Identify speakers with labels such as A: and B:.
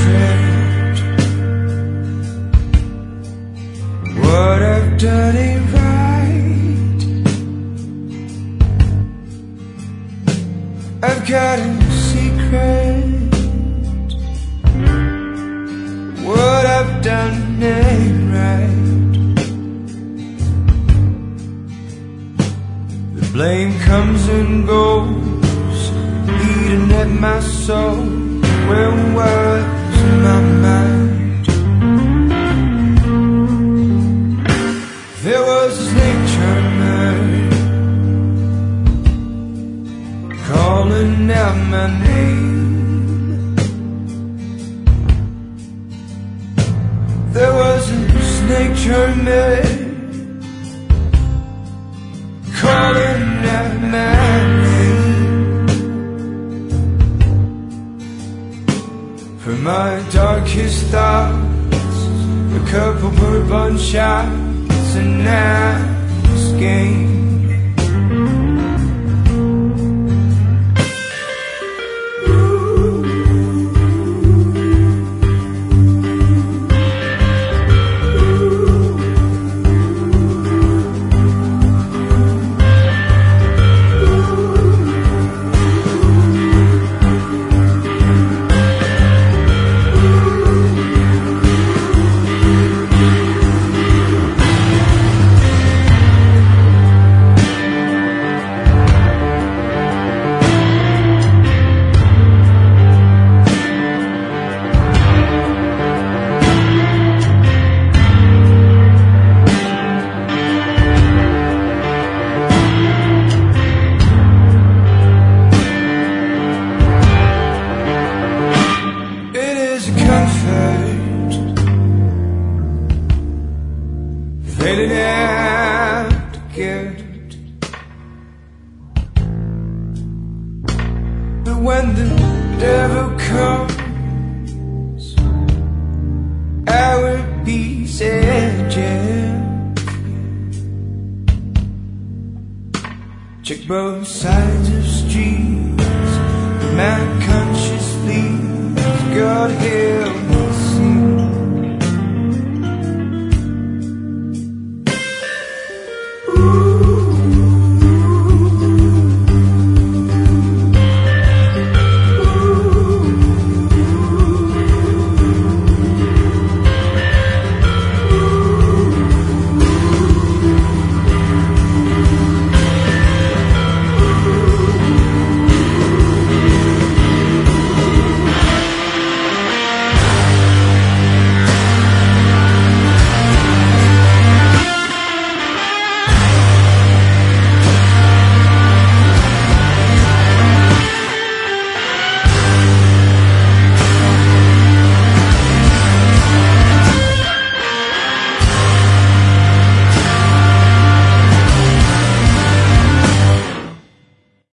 A: secret. What I've done ain't right. I've got a secret. What I've done ain't right. The blame comes and goes, eating at my soul. Where was my mind? There was a snake charmer calling out my name. There was a snake charmer calling out my name. For my darkest thoughts, a couple bourbon shots, and now this game. Fading out to get it. But when the devil comes, I will be jail. Check both sides.